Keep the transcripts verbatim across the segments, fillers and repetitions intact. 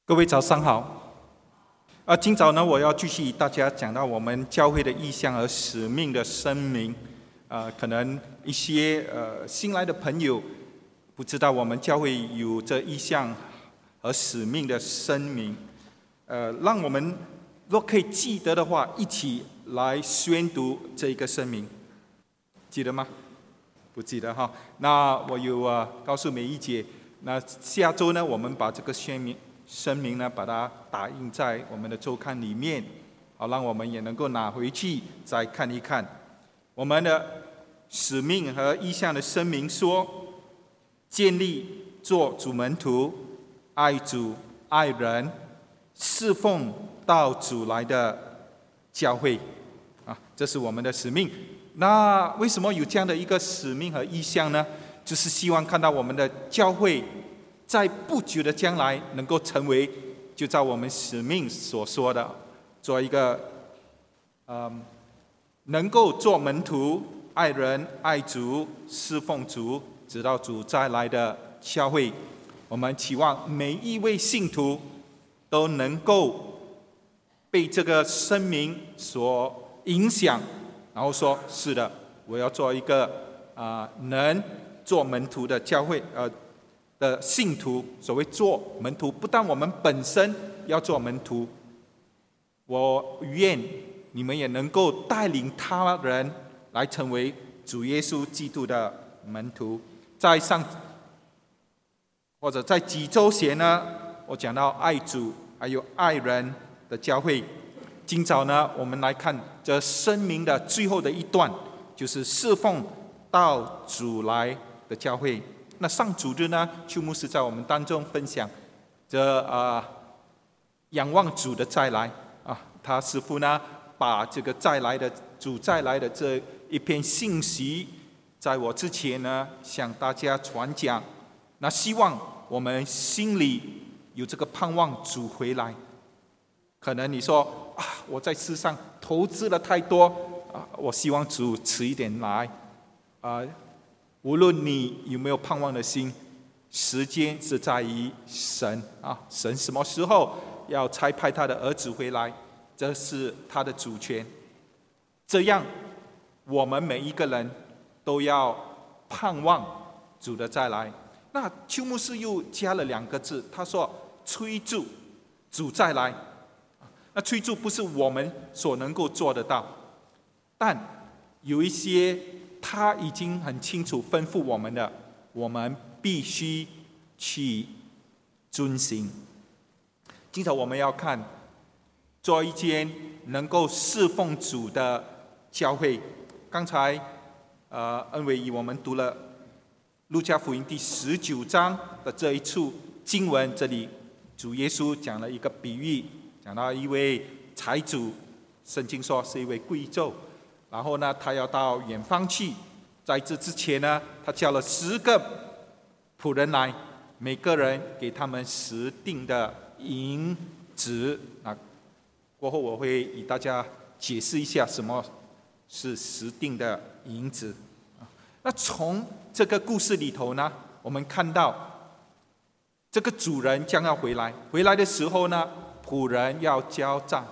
各位早上好。啊，今早呢，我要继续与大家讲到我们教会的意向和使命的声明。啊，可能一些呃新来的朋友不知道我们教会有这意向和使命的声明。呃，让我们若可以记得的话，一起来宣读这一个声明，记得吗？不记得哈。那我有啊告诉每一节，那下周呢，我们把这个宣明。声明呢，把它打印在我们的周刊里面，好让我们也能够拿回去再看一看。我们的使命和意向的声明说，建立做主门徒，爱主爱人，侍奉到主来的教会啊，这是我们的使命。那为什么有这样的一个使命和意向呢？就是希望看到我们的教会在不久的将来能够成为，就照我们使命所说的，做一个，嗯，能够做门徒、爱人、爱主、侍奉主，直到主再来的教会。我们期望每一位信徒都能够被这个声明所影响，然后说：是的，我要做一个啊、呃，能做门徒的教会，呃。的信徒。所谓做门徒，不但我们本身要做门徒，我愿你们也能够带领他人来成为主耶稣基督的门徒。在上或者在几周前呢，我讲到爱主还有爱人的教会。今早呢，我们来看这声明的最后的一段，就是侍奉到主来的教会。那上主日呢，邱牧师在我们当中分享这啊、呃、仰望主的再来啊，他似乎呢把这个再来的主再来的这一篇信息，在我之前呢向大家传讲。那希望我们心里有这个盼望主回来。可能你说啊，我在世上投资了太多啊，我希望主迟一点来啊。无论你有没有盼望的心，时间是在于神啊，神什么时候要差派他的儿子回来，这是他的主权。这样，我们每一个人都要盼望主的再来。那邱牧师又加了两个字，他说：催促主再来。那催促不是我们所能够做得到，但有一些他已经很清楚吩咐我们的，我们必须去遵行。今早我们要看做一间能够侍奉主的教会。刚才呃恩伟与我们读了路加福音第十九章的这一处经文，这里主耶稣讲了一个比喻，讲到一位财主，圣经说是一位贵胄。然后呢，他要到远方去，在这之前呢，他叫了十个仆人来，每个人给他们十锭的银子。那过后我会与大家解释一下什么是十锭的银子。那从这个故事里头呢，我们看到这个主人将要回来，回来的时候呢，仆人要交账。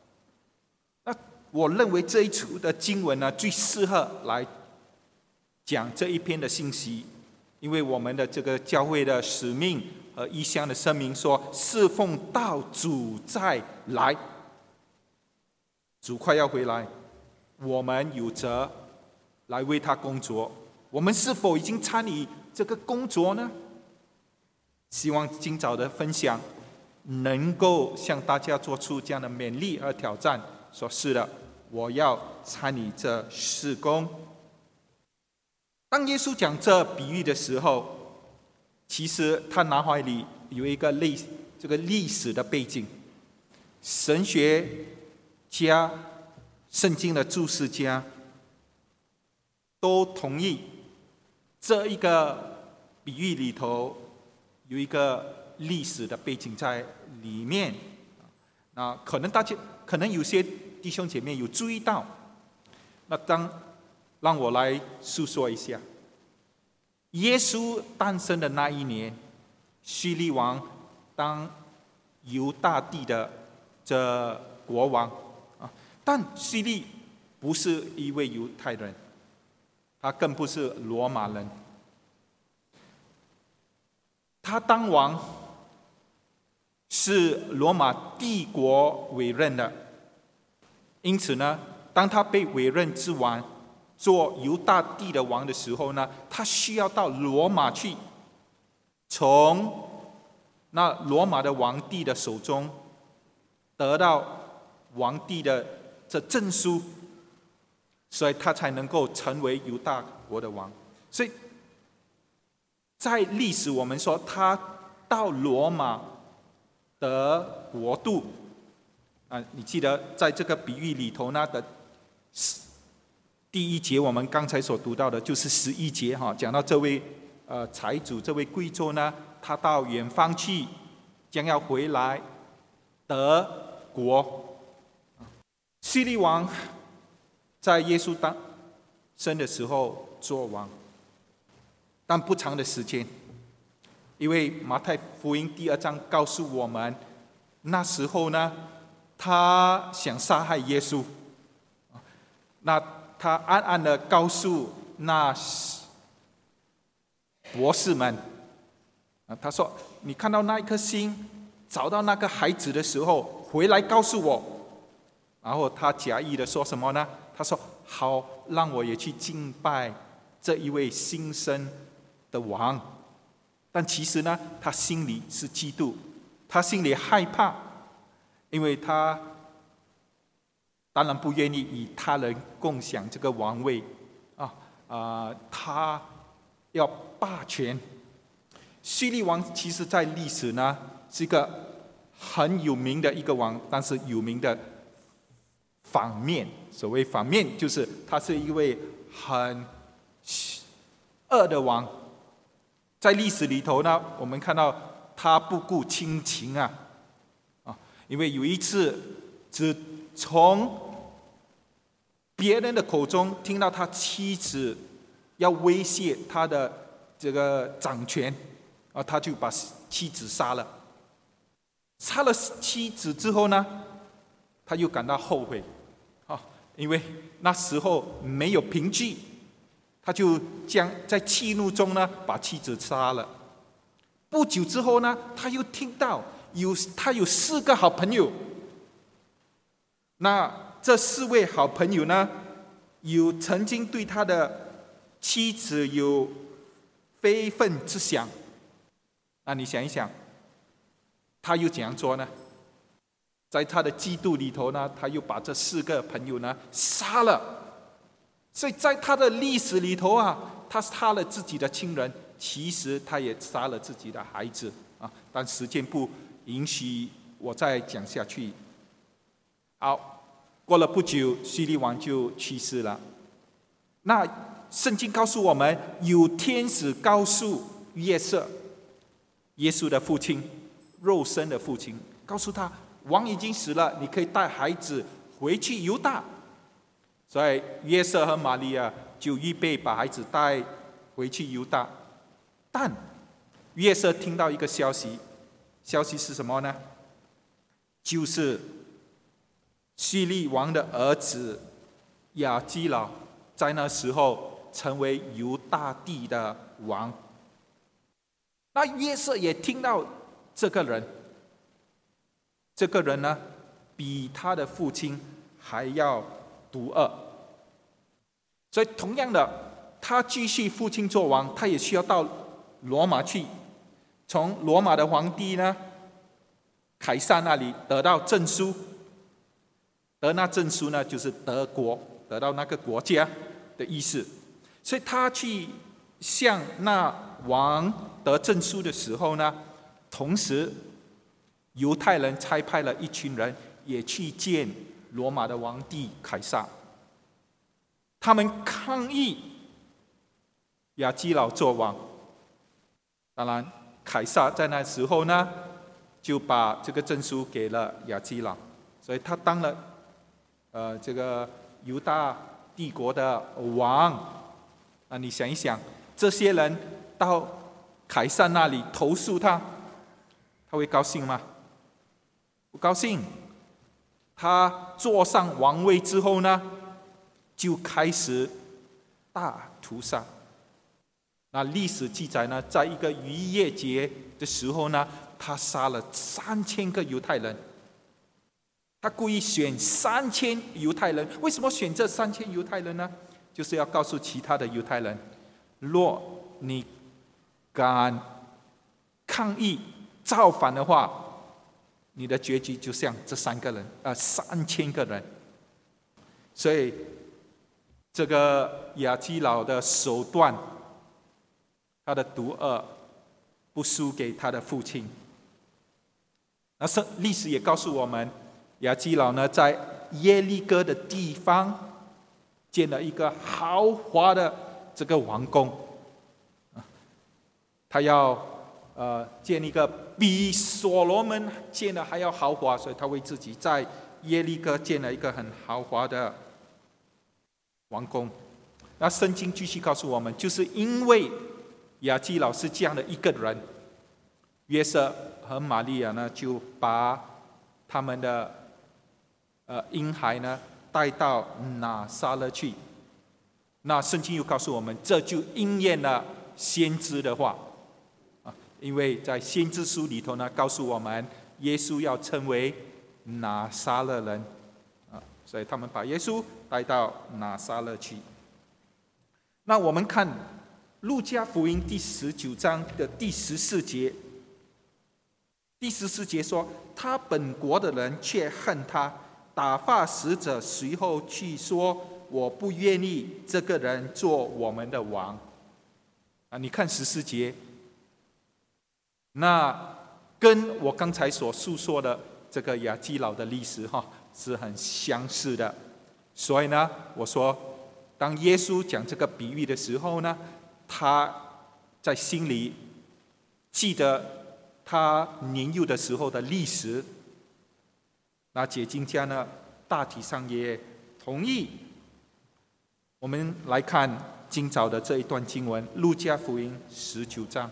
我认为这一处的经文呢，最适合来讲这一篇的信息，因为我们的这个教会的使命和意向的声明说，侍奉到主再来，主快要回来，我们有责来为他工作。我们是否已经参与这个工作呢？希望今早的分享能够向大家做出这样的勉励和挑战，说是的，我要参与这事工。当耶稣讲这比喻的时候，其实他脑海里有一个历这个历史的背景。神学家、圣经的注释家都同意这一个比喻里头有一个历史的背景在里面。那可能大家可能有些弟兄姐妹有注意到，那当让我来述说一下。耶稣诞生的那一年，希律王当犹大地的这国王啊。但希律不是一位犹太人，他更不是罗马人。他当王是罗马帝国委任的，因此呢，当他被委任之王做犹大地的王的时候呢，他需要到罗马去，从那罗马的皇帝的手中得到皇帝的这证书，所以他才能够成为犹大国的王。所以在历史我们说他到罗马的国度啊，你记得在这个比喻里头呢的第一节，我们刚才所读到的就是十一节哈，讲到这位呃财主，这位贵胄呢，他到远方去，将要回来得国。希律王在耶稣诞生的时候做王，但不长的时间，因为马太福音第二章告诉我们，那时候呢，他想杀害耶稣，那他暗暗的告诉那博士们，他说：“你看到那一颗星，找到那个孩子的时候，回来告诉我。”然后他假意的说什么呢？他说：“好，让我也去敬拜这一位新生的王。”但其实呢，他心里是嫉妒，他心里害怕，因为他当然不愿意与他人共享这个王位啊啊、呃！他要霸权。希律王其实在历史呢是一个很有名的一个王，但是有名的反面，所谓反面就是他是一位很恶的王。在历史里头呢，我们看到他不顾亲情啊啊！因为有一次只从别人的口中听到他妻子要威胁他的这个掌权啊，他就把妻子杀了。杀了妻子之后呢，他又感到后悔啊，因为那时候没有凭据，他就将在气怒中呢把妻子杀了。不久之后呢，他又听到有他有四个好朋友，那这四位好朋友呢，有曾经对他的妻子有非分之想。那你想一想，他又怎样做呢？在他的嫉妒里头呢，他又把这四个朋友呢杀了。所以在他的历史里头啊，他杀了自己的亲人，其实他也杀了自己的孩子啊。但时间不允许我再讲下去。好，过了不久，希律王就去世了。那圣经告诉我们，有天使告诉约瑟，耶稣的父亲，肉身的父亲，告诉他，王已经死了，你可以带孩子回去犹大。所以约瑟和玛利亚就预备把孩子带回去犹大。但约瑟听到一个消息，消息是什么呢？就是希律王的儿子亚基老在那时候成为犹大地的王。那约瑟也听到这个人，这个人呢，比他的父亲还要毒恶。所以同样的，他继续父亲做王，他也需要到罗马去，从罗马的皇帝呢凯撒那里得到证书。得那证书呢，就是得国，得到那个国家的意思。所以他去向那王得证书的时候呢，同时犹太人差派了一群人也去见罗马的皇帝凯撒，他们抗议亚基老做王。当然凯撒在那时候呢就把这个证书给了亚基老，所以他当了呃这个犹大帝国的王。那你想一想，这些人到凯撒那里投诉他，他会高兴吗？ 不高兴。他坐上王位之后呢，就开始大屠杀。那历史记载呢，在一个逾越节的时候呢，他杀了三千个犹太人。他故意选三千犹太人，为什么选这三千犹太人呢？就是要告诉其他的犹太人，若你敢抗议造反的话，你的结局就像这三个人，呃，三千个人。所以，这个亚基老的手段，他的毒恶，不输给他的父亲。那是历史也告诉我们，亚基老呢，在耶利哥的地方建了一个豪华的这个王宫，他要呃建一个比所罗门建的还要豪华，所以他为自己在耶利哥建了一个很豪华的王宫。那圣经继续告诉我们，就是因为亚基老是这样的一个人，约瑟和玛利亚呢，就把他们的呃婴孩呢带到拿撒勒去。那圣经又告诉我们，这就应验了先知的话啊，因为在先知书里头呢，告诉我们耶稣要称为拿撒勒人啊，所以他们把耶稣带到拿撒勒去。那我们看路加福音第十九章的第十四节，第十四节说，他本国的人却恨他，打发使者随后去说，我不愿意这个人做我们的王。啊，你看十四节，那跟我刚才所述说的这个亚基老的历史哈是很相似的。所以呢，我说，当耶稣讲这个比喻的时候呢，他在心里记得他年幼的时候的历史。那解经家呢，大体上也同意。我们来看今早的这一段经文，路加福音十九章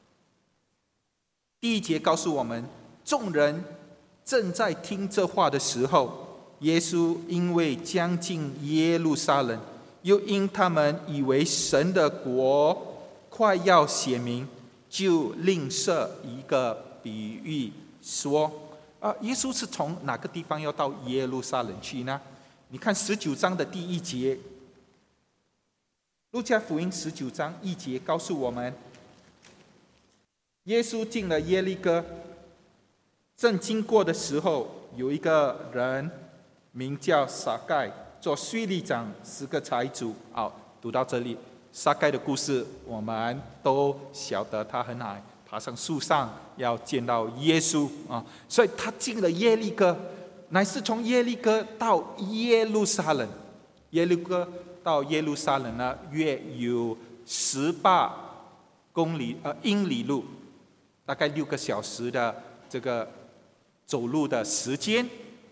第一节告诉我们，众人正在听这话的时候，耶稣因为将近耶路撒冷，又因他们以为神的国快要显明，就另设一个比喻说，啊，耶稣是从哪个地方要到耶路撒冷去呢？你看十九章的第一节，路加福音十九章一节告诉我们，耶稣进了耶利哥，正经过的时候，有一个人名叫撒该，做税吏长，是个财主。好，读到这里，撒该的故事我们都晓得，他很矮，爬上树上要见到耶稣啊，所以他进了耶利哥，乃是从耶利哥到耶路撒冷。耶利哥到耶路撒冷呢，约有十八公里呃英里路，大概六个小时的这个走路的时间。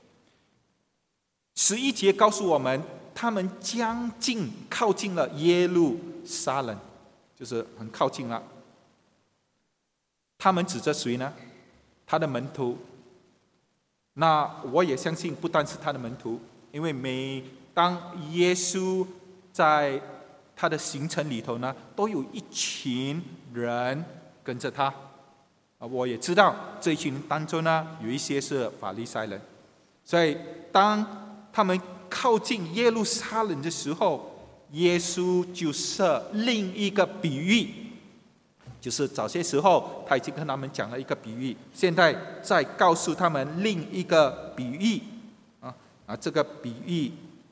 十一节告诉我们，他们将近靠近了耶路撒冷，就是很靠近了。他们指着谁呢？他的门徒。那我也相信，不单是他的门徒，因为每当耶稣在他的行程里头呢，都有一群人跟着他。我也知道这一群当中呢，有一些是法利赛人，所以当他们靠近耶路撒冷的时候，耶稣就设另一个比喻，就是早些时候他已经跟他们讲了一个比喻，现在再告诉他们另一个比喻啊啊，这个比喻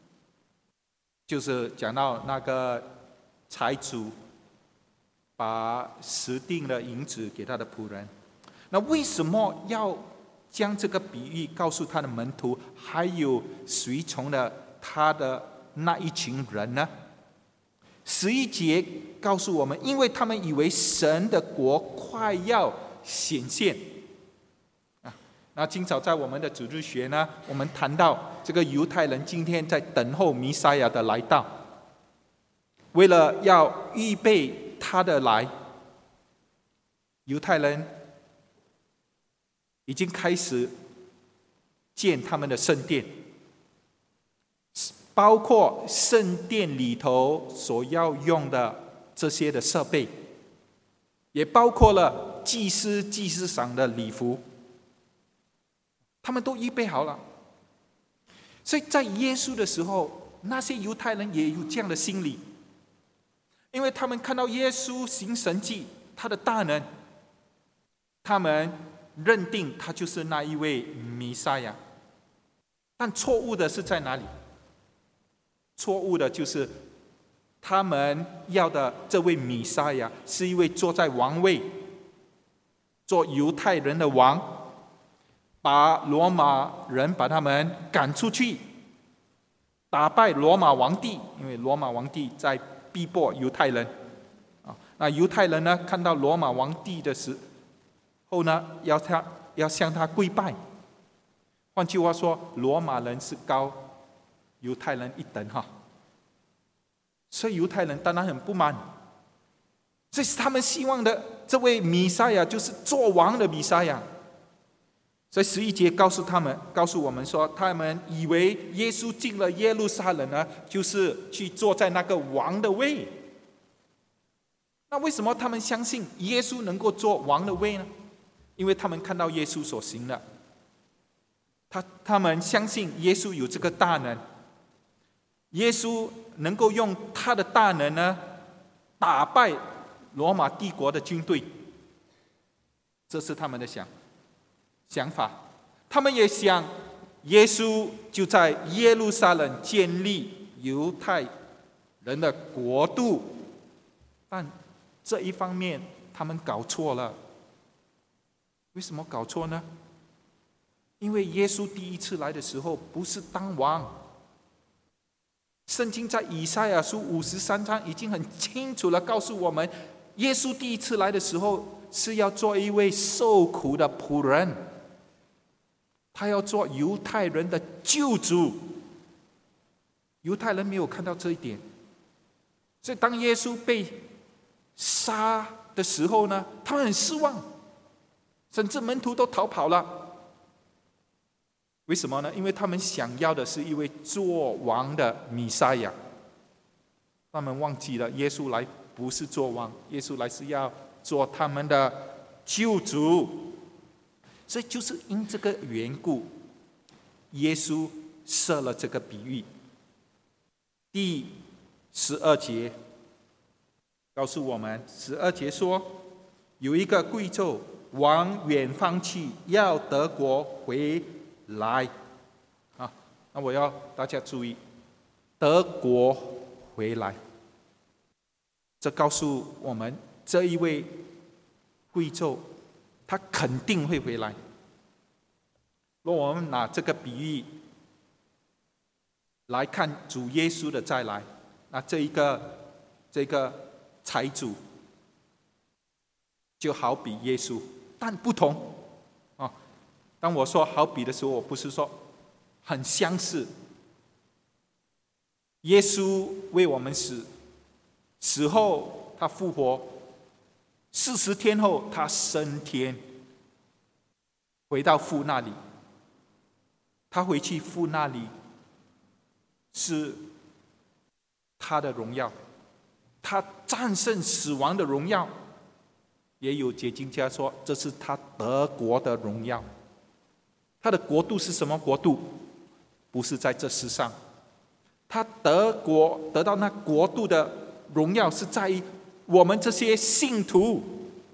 就是讲到那个财主把十锭的银子给他的仆人。那为什么要将这个比喻告诉他的门徒，还有随从的他的那一群人呢？十一节告诉我们，因为他们以为神的国快要显现啊。那今早在我们的主日学呢，我们谈到这个犹太人今天在等候弥赛亚的来到，为了要预备他的来，犹太人已经开始建他们的圣殿，包括圣殿里头所要用的这些的设备，也包括了祭司祭司长的礼服，他们都预备好了。所以在耶稣的时候，那些犹太人也有这样的心理，因为他们看到耶稣行神迹，他的大能，他们认定他就是那一位弥赛亚。但错误的是在哪里？错误的就是他们要的这位弥赛亚是一位坐在王位，做犹太人的王，把罗马人把他们赶出去，打败罗马皇帝，因为罗马皇帝在逼迫犹太人。那犹太人呢，看到罗马皇帝的时候呢，要他要向他跪拜。换句话说，罗马人是高犹太人一等哈，所以犹太人当然很不满。这是他们希望的这位弥赛亚，就是做王的弥赛亚。所以十一节告诉他们，告诉我们说，他们以为耶稣进了耶路撒冷呢，就是去坐在那个王的位。那为什么他们相信耶稣能够做王的位呢？因为他们看到耶稣所行的，他他们相信耶稣有这个大能，耶稣能够用他的大能呢，打败罗马帝国的军队。这是他们的想想法。他们也想耶稣就在耶路撒冷建立犹太人的国度，但这一方面他们搞错了。为什么搞错呢？因为耶稣第一次来的时候不是当王。圣经在以赛亚书五十三章已经很清楚地告诉我们，耶稣第一次来的时候是要做一位受苦的仆人，他要做犹太人的救主。犹太人没有看到这一点，所以当耶稣被杀的时候呢，他们很失望，甚至门徒都逃跑了。为什么呢？因为他们想要的是一位做王的弥赛亚，他们忘记了耶稣来不是做王，耶稣来是要做他们的救主。所以就是因这个缘故，耶稣设了这个比喻。第十二节告诉我们，十二节说，有一个贵胄往远方去，要得国回来。啊，那我要大家注意，得国回来，这告诉我们这一位贵胄他肯定会回来。若我们拿这个比喻来看主耶稣的再来，那这一个这个财主就好比耶稣，但不同啊。当我说好比的时候，我不是说很相似。耶稣为我们死，死后他复活，四十天后他升天，回到父那里。他回去父那里是他的荣耀，他战胜死亡的荣耀。也有解经家说，这是他得国的荣耀。他的国度是什么国度？不是在这世上，他得国得到那国度的荣耀是在于我们这些信徒，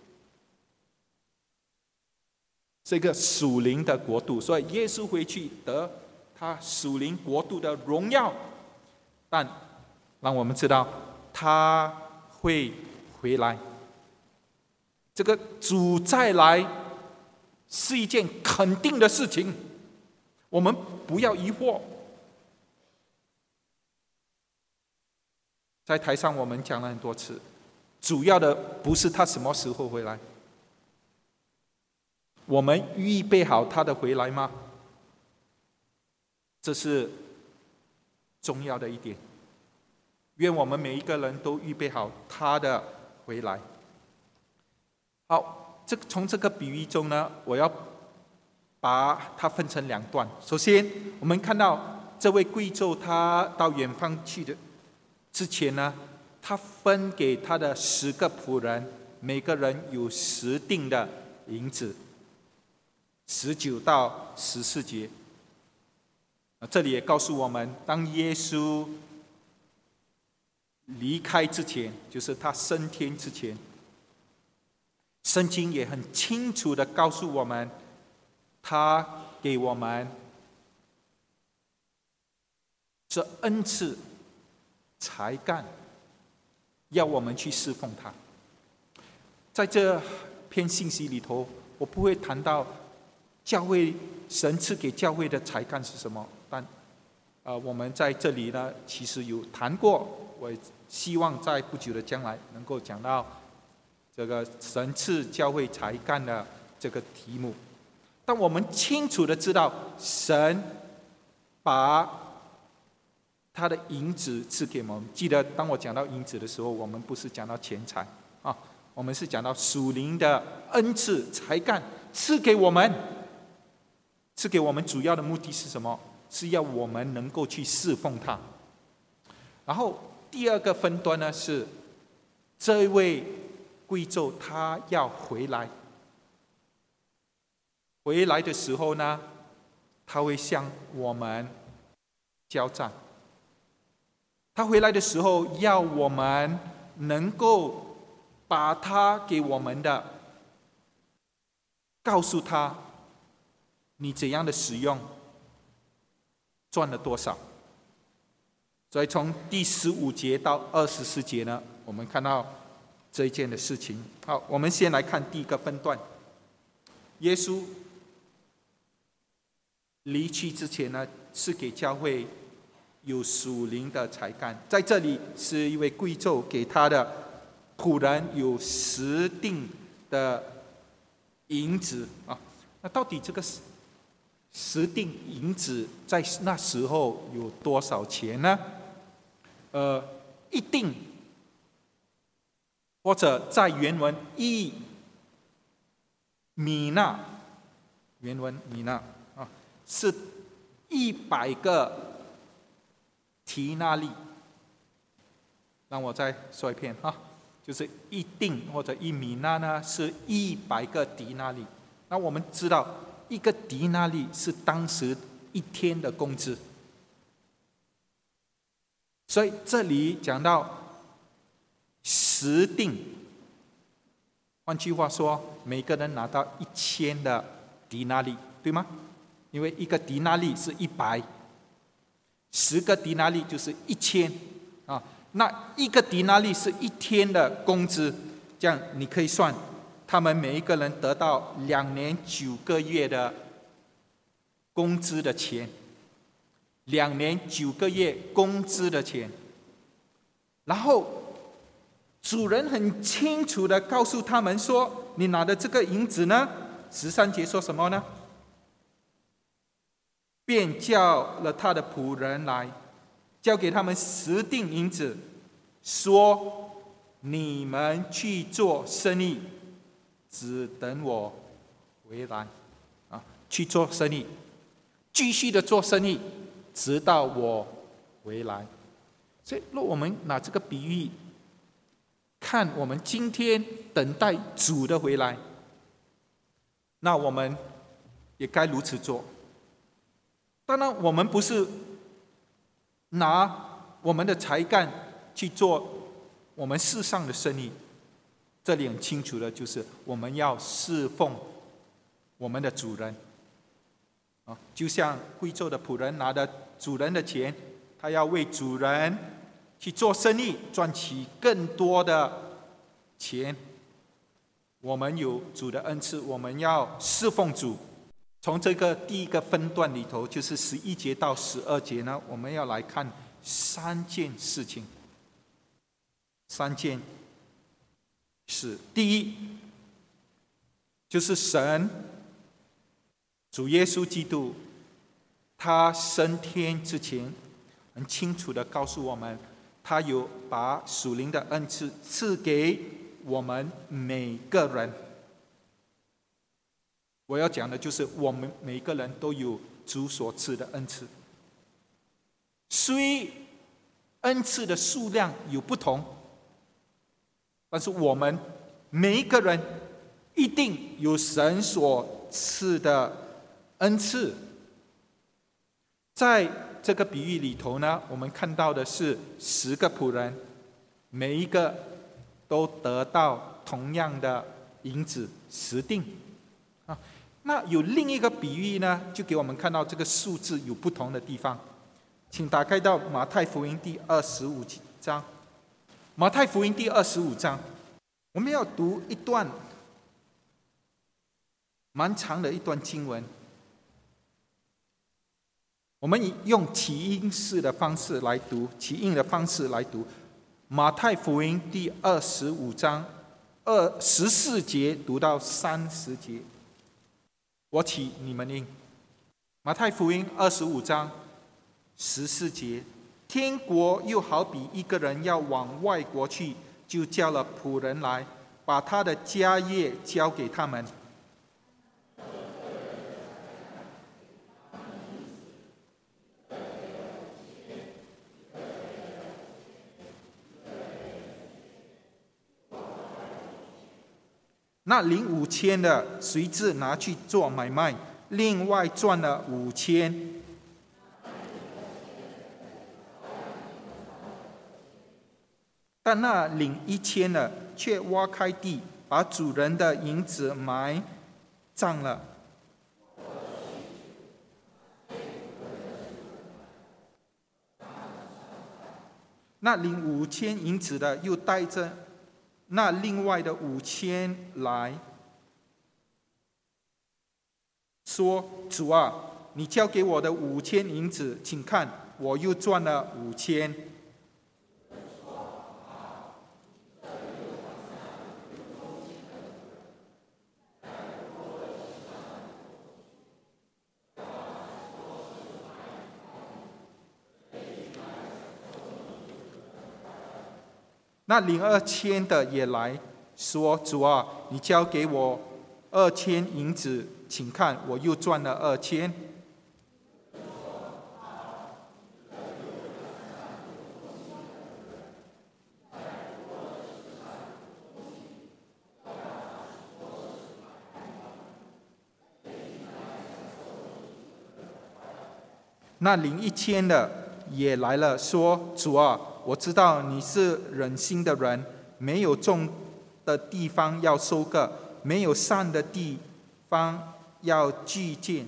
这个属灵的国度。所以耶稣回去得他属灵国度的荣耀，但让我们知道他会回来。这个主再来是一件肯定的事情，我们不要疑惑。在台上我们讲了很多次，主要的不是他什么时候回来，我们预备好他的回来吗？这是重要的一点。愿我们每一个人都预备好他的回来。好，这从这个比喻中呢，我要把它分成两段。首先，我们看到这位贵胄他到远方去的之前呢，他分给他的十个仆人，每个人有十锭的银子。十九到十四节，这里也告诉我们，当耶稣离开之前，就是他升天之前，圣经也很清楚的告诉我们，他给我们这恩赐、才干，要我们去侍奉他。在这篇信息里头，我不会谈到教会神赐给教会的才干是什么，但呃，我们在这里呢，其实有谈过。我希望在不久的将来能够讲到这个神赐教会才干的这个题目。但我们清楚的知道，神把他的银子赐给我们。记得当我讲到银子的时候，我们不是讲到钱财啊，我们是讲到属灵的恩赐才干赐给我们。赐给我们主要的目的是什么？是要我们能够去侍奉他。然后第二个分端呢，是这位贵胄他要回来。回来的时候呢，他会向我们交账。他回来的时候，要我们能够把他给我们的告诉他，你怎样的使用，赚了多少。所以从第十五节到二十四节呢，我们看到这一件的事情。好，我们先来看第一个分段。耶稣离去之前呢，是给教会有属灵的才干。在这里是一位贵胄给他的仆人有十锭的银子啊。那到底这个十锭银子在那时候有多少钱呢？呃，一锭，或者在原文一米纳，原文米纳啊，是一百个提纳利。让我再说一遍啊，就是一锭或者一米纳呢，是一百个迪纳利。那我们知道，一个迪纳利是当时一天的工资。所以这里讲到十锭，换句话说，每个人拿到一千的迪纳利，对吗？因为一个迪纳利是一百，十个迪纳利就是一千啊。那一个迪纳利是一天的工资，这样你可以算，他们每一个人得到两年九个月的工资的钱。两年九个月工资的钱，然后主人很清楚的告诉他们说：“你拿的这个银子呢？”十三节说什么呢？便叫了他的仆人来，交给他们十锭银子，说：“你们去做生意，只等我回来。”啊，去做生意，继续的做生意。直到我回来。所以若我们拿这个比喻看我们今天等待主的回来，那我们也该如此做。当然我们不是拿我们的才干去做我们世上的生意，这里很清楚的就是我们要侍奉我们的主人。就像贵胄的仆人拿着主人的钱，他要为主人去做生意，赚取更多的钱。我们有主的恩赐，我们要侍奉主。从这个第一个分段里头，就是十一节到十二节呢，我们要来看三件事情。三件事，第一就是神主耶稣基督，他升天之前，很清楚的告诉我们，他有把属灵的恩赐赐给我们每个人。 我要讲的就是我们每一个人都有主所赐的恩赐，虽恩赐的数量有不同，但是我们每一个人一定有神所赐的恩赐。在这个比喻里头呢，我们看到的是十个仆人，每一个都得到同样的银子十锭啊。那有另一个比喻呢，就给我们看到这个数字有不同的地方。请打开到马太福音第二十五章。马太福音第二十五章，我们要读一段蛮长的一段经文。我们用起音式的方式来读，起音的方式来读。马太福音第二十五章二十四节读到三十节。我起，你们应。马太福音二十五章十四节，天国又好比一个人要往外国去，就叫了仆人来，把他的家业交给他们。那领五千的随之拿去做买卖，另外赚了五千。但那领一千的却挖开地，把主人的银子埋葬了。那领五千银子的又带着那另外的五千来，说：“主啊，你交给我的五千银子，请看，我又赚了五千。”那领二千的也来说：“主啊，你交给我二千银子，请看，我又赚了二千。”那领一千的也来了，说：“主啊，我知道你是忍心的人，没有种的地方要收割，没有善的地方要聚建。”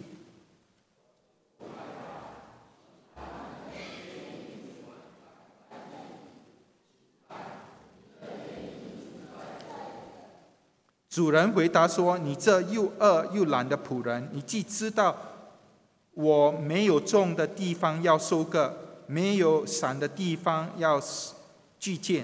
主人回答说：“你这又恶又懒的仆人，你既知道我没有种的地方要收割，没有散的地方要聚建，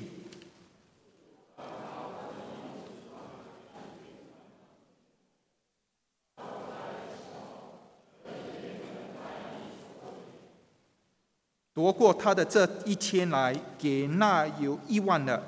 夺过他的这一千来，给那有一万的。”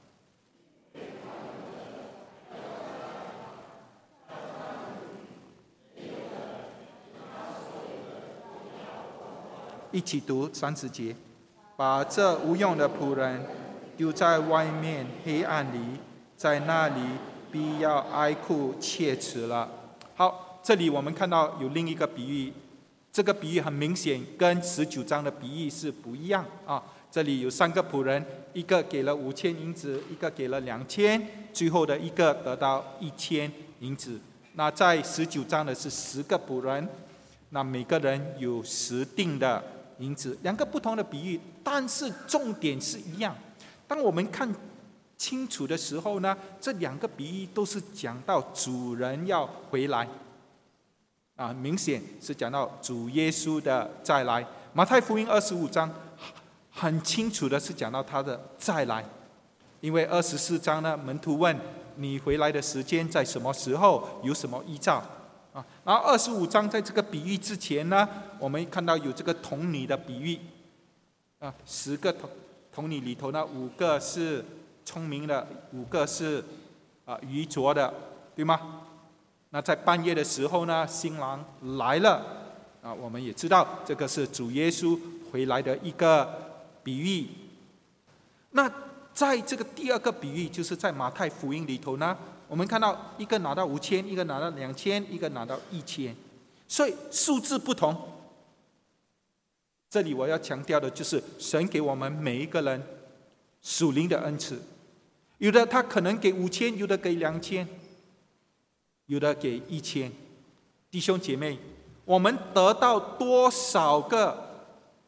一起读三十节，把这无用的仆人丢在外面黑暗里，在那里必要哀哭切齿了。好，这里我们看到有另一个比喻，这个比喻很明显跟十九章的比喻是不一样啊。这里有三个仆人，一个给了五千银子，一个给了两千，最后的一个得到一千银子。那在十九章的是十个仆人，那每个人有十锭的银子，两个不同的比喻，但是重点是一样。当我们看清楚的时候呢，这两个比喻都是讲到主人要回来，啊，明显是讲到主耶稣的再来。马太福音二十五章很清楚的是讲到他的再来，因为二十四章呢，门徒问你回来的时间在什么时候，有什么预兆？啊，然后二十五章在这个比喻之前呢，我们看到有这个童女的比喻，啊，十个童童女里头呢，五个是聪明的，五个是啊愚拙的，对吗？ 那在半夜的时候呢，新郎来了啊，我们也知道这个是主耶稣回来的一个比喻。那在这个第二个比喻，就是在马太福音里头呢，我们看到一个拿到五千，一个拿到两千，一个拿到一千，所以数字不同。这里我要强调的就是神给我们每一个人属灵的恩赐，有的他可能给五千，有的给两千，有的给一千。弟兄姐妹，我们得到多少个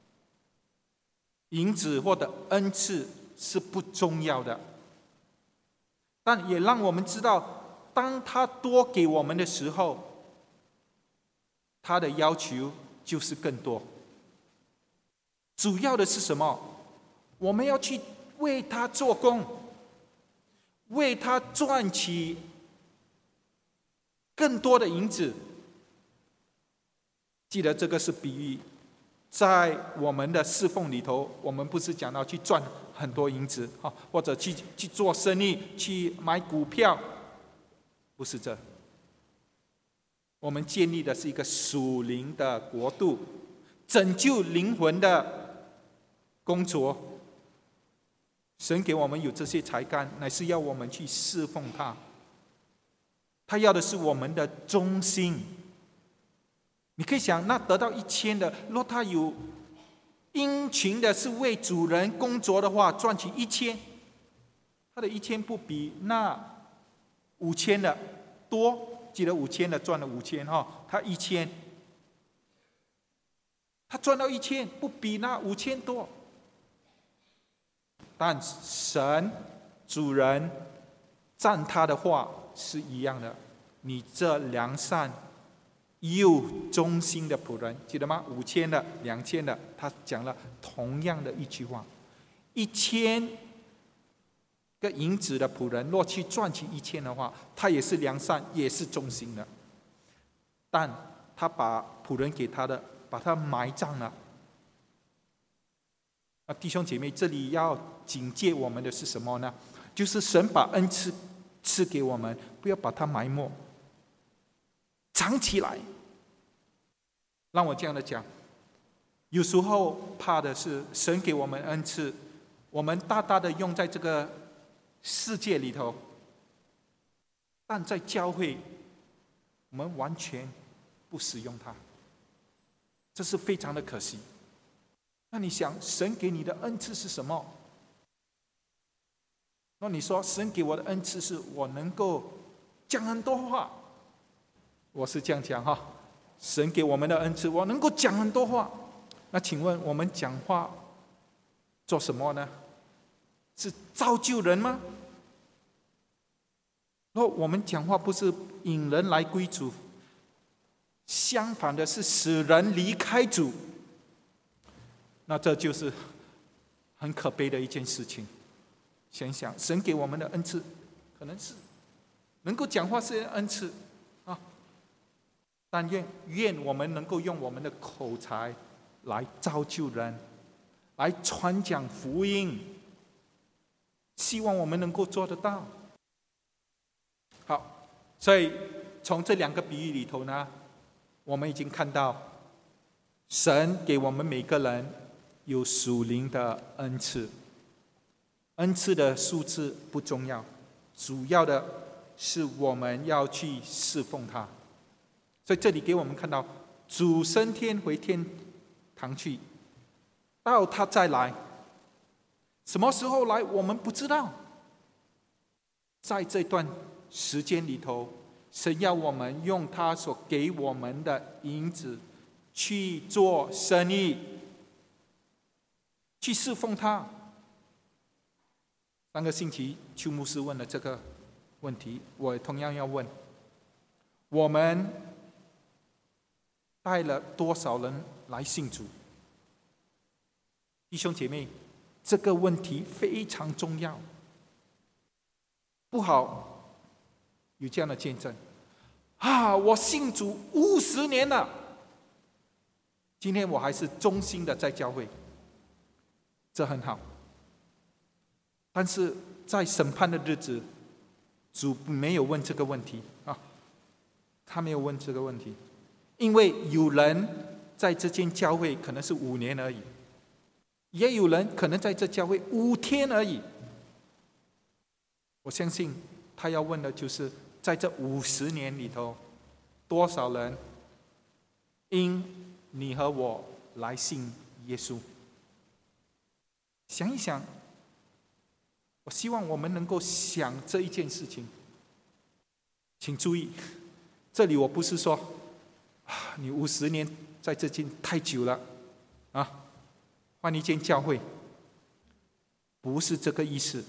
银子或者恩赐是不重要的，但也让我们知道，当他多给我们的时候，他的要求就是更多。主要的是什么？我们要去为他做工，为他赚取更多的银子。记得这个是比喻，在我们的侍奉里头，我们不是讲到去赚很多银子，或者去去做生意、去买股票，不是这。我们建立的是一个属灵的国度，拯救灵魂的工作。神给我们有这些才干，乃是要我们去侍奉他。他要的是我们的忠心。你可以想，那得到一千的，若他有殷勤的是为主人工作的话，赚取一千，他的一千不比那五千的多。记得五千的赚了五千哈，他一千，他赚到一千，不比那五千多。但神主人赞他的话是一样的，你这良善又忠心的仆人，记得吗？五千的、两千的，他讲了同样的一句话。一千个银子的仆人，若去赚取一千的话，他也是良善，也是忠心的。但他把仆人给他的，把他埋葬了。啊，弟兄姐妹，这里要警戒我们的是什么呢？就是神把恩赐赐给我们，不要把它埋没，藏起来。让我这样的讲，有时候怕的是神给我们恩赐，我们大大的用在这个世界里头，但在教会我们完全不使用它，这是非常的可惜。那你想，神给你的恩赐是什么？那你说神给我的恩赐是我能够讲很多话，我是这样讲哈。神给我们的恩赐，我能够讲很多话。那请问我们讲话做什么呢？是造就人吗？若我们讲话不是引人来归主，相反的是使人离开主，那这就是很可悲的一件事情。想想神给我们的恩赐，可能是能够讲话是恩赐啊，但愿愿我们能够用我们的口才来造就人，来传讲福音。希望我们能够做得到。好，所以从这两个比喻里头呢，我们已经看到神给我们每个人有属灵的恩赐。恩赐的数字不重要，主要的是我们要去侍奉他。所以这里给我们看到，主升天回天堂去，到他再来，什么时候来我们不知道。在这段时间里头，神要我们用他所给我们的银子去做生意，去侍奉他。上个星期邱牧师问了这个问题，我同样要问：我们带了多少人来信主？弟兄姐妹，这个问题非常重要。不好有这样的见证啊！我信主五十年了，今天我还是忠心的在教会，这很好。但是在审判的日子，主没有问这个问题啊。 他没有问这个问题，因为有人在这间教会可能是五年而已，也有人可能在这教会五天而已。我相信他要问的就是，在这五十年里头，多少人因你和我来信耶稣？想一想，我希望我们能够想这一件事情。请注意，这里我不是说你五十年在这间太久了啊，换一间教会，不是这个意思。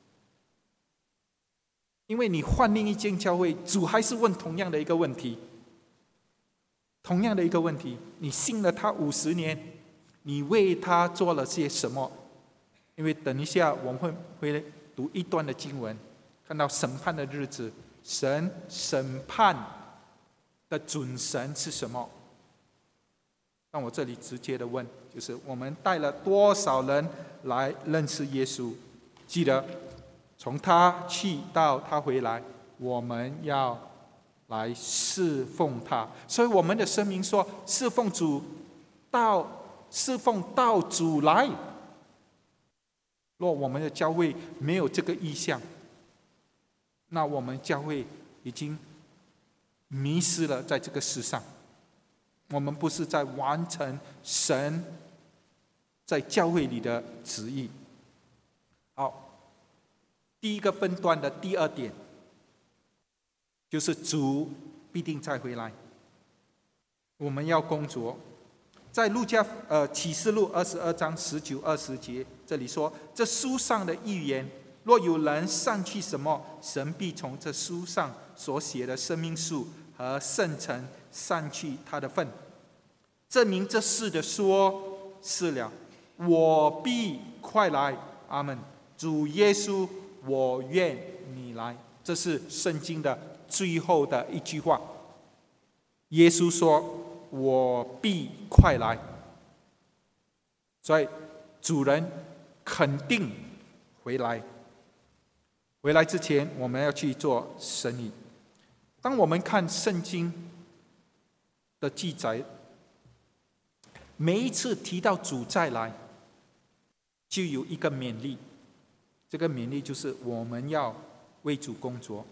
因为你换另一间教会，主还是问同样的一个问题，同样的一个问题，你信了他五十年，你为他做了些什么？因为等一下我们会会读一段的经文，看到审判的日子，神审判的准绳是什么？那我这里直接的问，就是我们带了多少人来认识耶稣？记得从他去到他回来，我们要来侍奉他。所以我们的声明说，侍奉主到侍奉到主来。若我们的教会没有这个意向，那我们教会已经迷失了在这个世上。我们不是在完成神在教会里的旨意。好，第一个分段的第二点，就是主必定再回来，我们要工作。在路加呃启示录二十二章十九二十节，这里说：这书上的预言，若有人上去什么，神必从这书上所写的生命树和圣城散去他的份。证明这事的说是了，我必快来。阿们。主耶稣，我愿你来。这是圣经的最后的一句话。耶稣说：我必快来。所以主人肯定回来。回来之前，我们要去做生意。当我们看圣经的记载，每一次提到主再来，就有一个勉励。这个勉励就是我们要为主工作，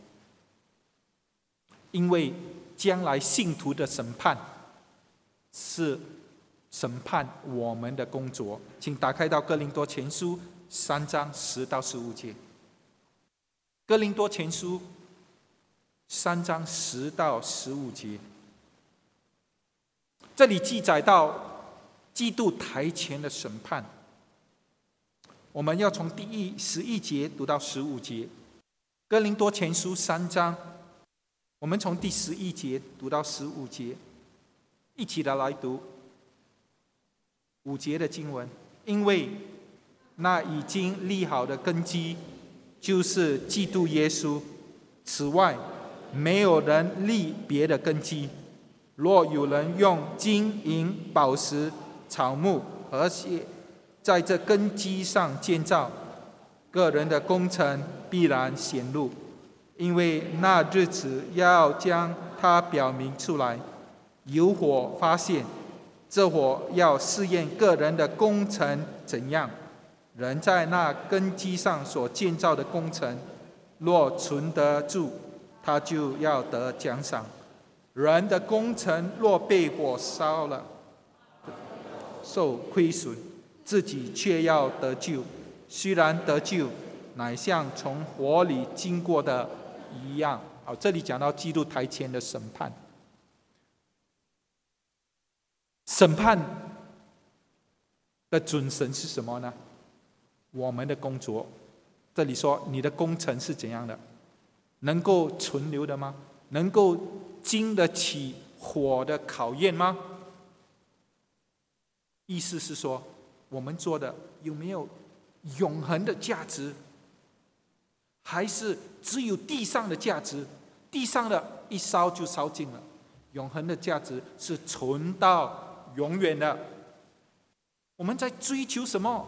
因为将来信徒的审判是审判我们的工作。请打开到哥林多前书三章十到十五节。哥林多前书三章十到十五节，这里记载到基督台前的审判。我们要从第一十一节读到十五节。哥林多前书三章，我们从第十一节读到十五节，一起的来读五节的经文。因为那已经立好的根基，就是基督耶稣，此外没有人立别的根基。若有人用金银宝石草木和血在这根基上建造，个人的工程必然显露，因为那日子要将它表明出来。有火发现，这火要试验个人的工程怎样。人在那根基上所建造的工程，若存得住，他就要得奖赏。人的工程若被火烧了，受亏损，自己却要得救，虽然得救，乃像从火里经过的一样。好，这里讲到基督台前的审判。审判的准绳是什么呢？我们的工作。这里说你的工程是怎样的？能够存留的吗？能够经得起火的考验吗？意思是说，我们做的有没有永恒的价值，还是只有地上的价值？地上的一烧就烧尽了，永恒的价值是存到永远的。我们在追求什么？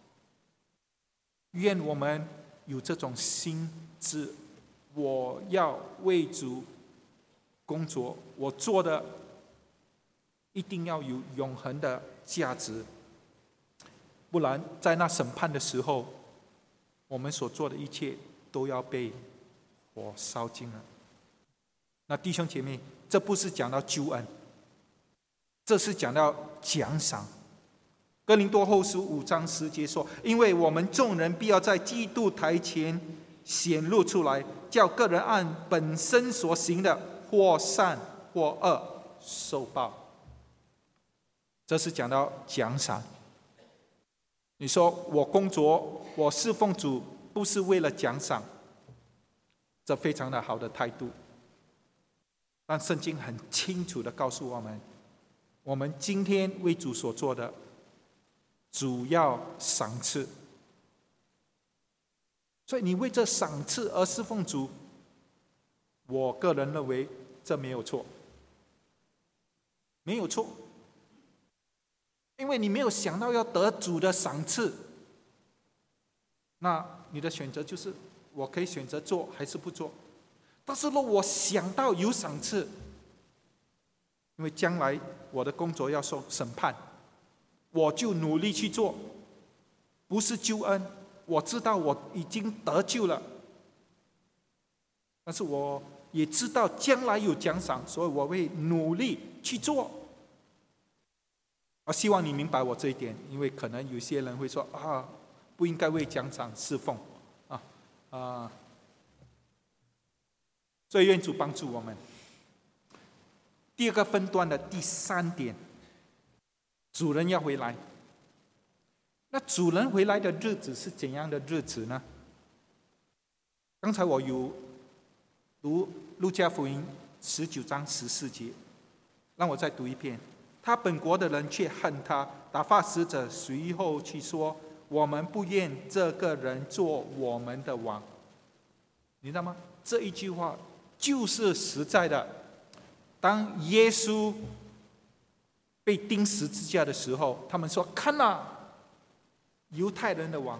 愿我们有这种心智，我要为主工作，我做的一定要有永恒的价值，不然在那审判的时候，我们所做的一切都要被火烧尽了。那弟兄姐妹，这不是讲到救恩，这是讲到奖赏。哥林多后书五章十节说：因为我们众人必要在基督台前显露出来，叫个人按本身所行的，或善或恶受报。这是讲到奖赏。你说我工作，我侍奉主，不是为了奖赏，这非常的好的态度。但圣经很清楚的告诉我们，我们今天为主所做的主要赏赐。所以你为这赏赐而侍奉主，我个人认为这没有错，没有错。因为你没有想到要得主的赏赐，那你的选择就是我可以选择做还是不做。但是若我想到有赏赐，因为将来我的工作要受审判，我就努力去做，不是救恩，我知道我已经得救了，但是我也知道将来有奖赏，所以我会努力去做。我希望你明白我这一点，因为可能有些人会说啊，不应该为奖赏侍奉啊啊，所以愿主帮助我们。第二个分段的第三点，主人要回来。那主人回来的日子是怎样的日子呢？刚才我有读路加福音十九章十四节，让我再读一遍。他本国的人却恨他，打发使者随后去说：我们不愿这个人做我们的王。你知道吗？这一句话就是实在的。当耶稣被钉十字架的时候，他们说：看啊，犹太人的王。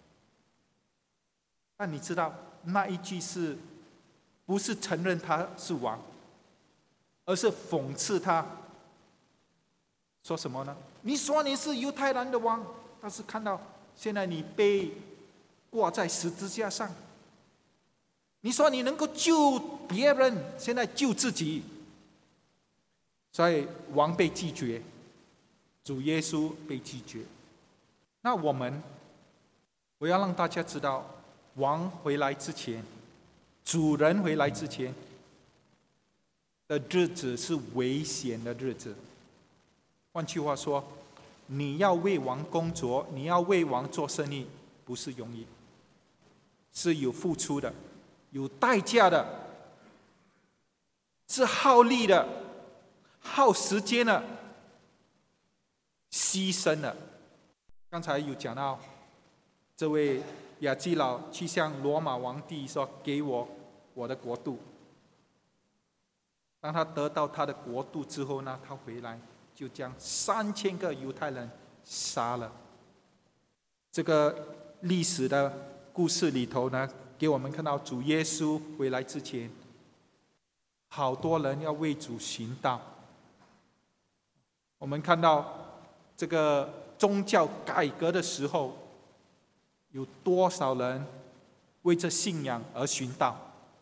但你知道那一句是不是承认他是王，而是讽刺他，说什么呢？你说你是犹太人的王，但是看到现在你被挂在十字架上，你说你能够救别人，现在救自己。所以王被拒绝，主耶稣被拒绝。那我们，我要让大家知道，王回来之前，主人回来之前的日子是危险的日子。换句话说，你要为王工作，你要为王做生意，不是容易，是有付出的，有代价的，是耗力的，耗时间的，牺牲的。刚才有讲到，这位亚基老去向罗马皇帝说：给我我的国度。当他得到他的国度之后呢，他回来就将三千个犹太人杀了。这个历史的故事里头呢，给我们看到主耶稣回来之前，好多人要为主寻道。我们看到这个宗教改革的时候，有多少人为这信仰而寻道？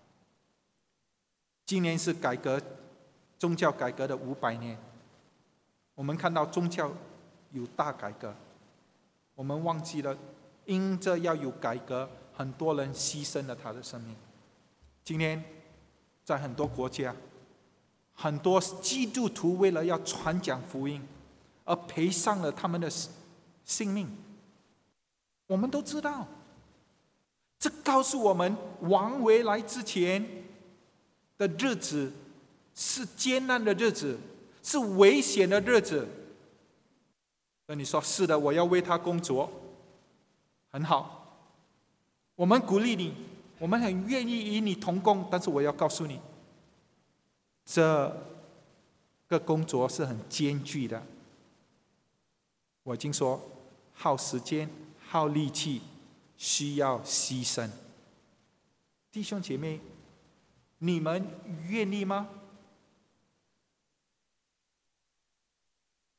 今年是改革宗教改革的五百年，我们看到宗教有大改革，我们忘记了因着要有改革，很多人牺牲了他的生命。今天在很多国家，很多基督徒为了要传讲福音而赔上了他们的性命。我们都知道，这告诉我们王回来之前的日子是艰难的日子，是危险的日子。那你说是的，我要为他工作，很好，我们鼓励你，我们很愿意与你同工，但是我要告诉你，这个工作是很艰巨的。我已经说，耗时间，耗力气，需要牺牲。弟兄姐妹，你们愿意吗？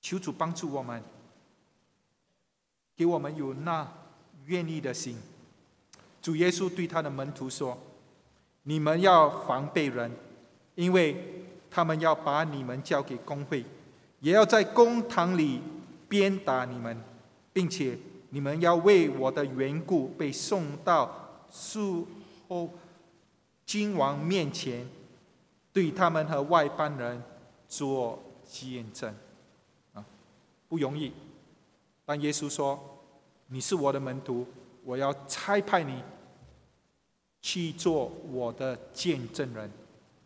求主帮助我们，给我们有那愿意的心。主耶稣对他的门徒说：你们要防备人，因为他们要把你们交给公会，也要在公堂里鞭打你们，并且你们要为我的缘故被送到诸侯君王面前，对他们和外邦人做见证。啊，不容易。但耶稣说：你是我的门徒，我要差派你去做我的见证人。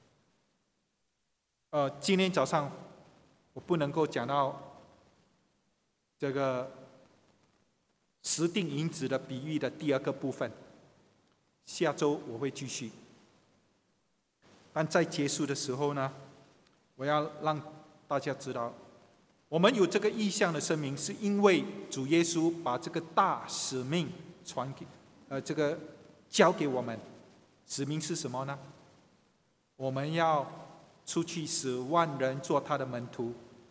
呃，今天早上我不能够讲到这个十锭银子的比喻的第二个部分，下周我会继续。但在结束的时候呢，我要让大家知道，我们有这个意向的声明，是因为主耶稣把这个大使命传给呃这个交给我们。使命是什么呢？我们要出去使万人做他的门徒。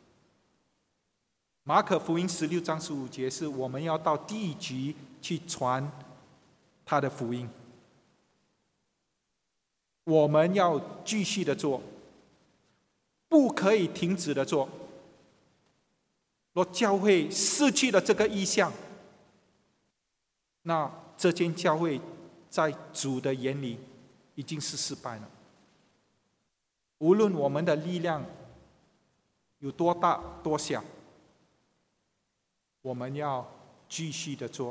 马可福音十六章十五节是我们要到地极去传他的福音。我们要继续的做，不可以停止的做。若教会失去了这个意向，那这间教会在主的眼里已经是失败了。无论我们的力量有多大多小，我们要继续的做，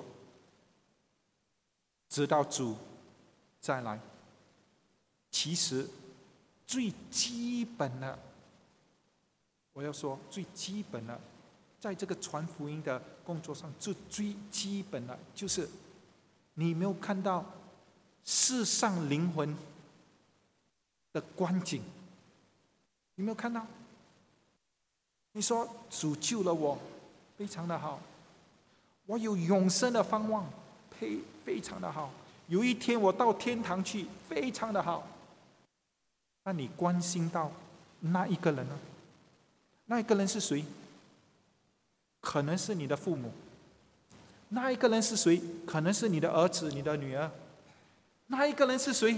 直到主再来。其实最基本的，我要说最基本的，在这个传福音的工作上，最最基本的就是你没有看到世上灵魂的光景，你没有看到？你说主救了我，非常的好，我有永生的盼望，非非常的好，有一天我到天堂去，非常的好。那你关心到那一个人呢？那一个人是谁？可能是你的父母。那一个人是谁？可能是你的儿子、你的女儿。那一个人是谁？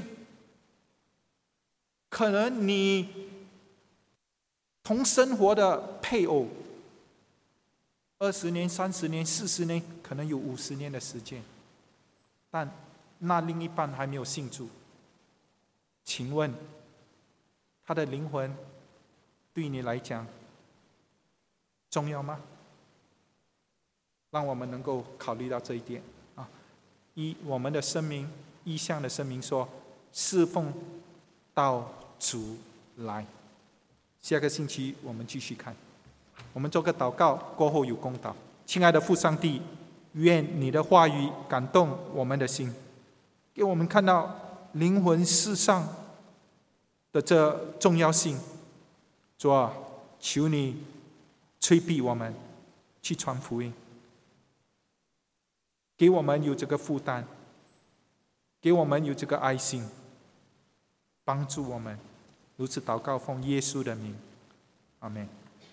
可能你同生活的配偶，二十年、三十年、四十年，可能有五十年的时间，但那另一半还没有信主。请问，他的灵魂对你来讲重要吗？让我们能够考虑到这一点啊！一，我们的声明意向的声明说，侍奉到主来。下个星期我们继续看。我们做个祷告，过后有公祷。亲爱的父上帝，愿你的话语感动我们的心，给我们看到灵魂世上的这重要性。主啊，求你催逼我们去传福音，给我们有这个负担，给我们有这个爱心，帮助我们。如此祷告，奉耶稣的名，阿们。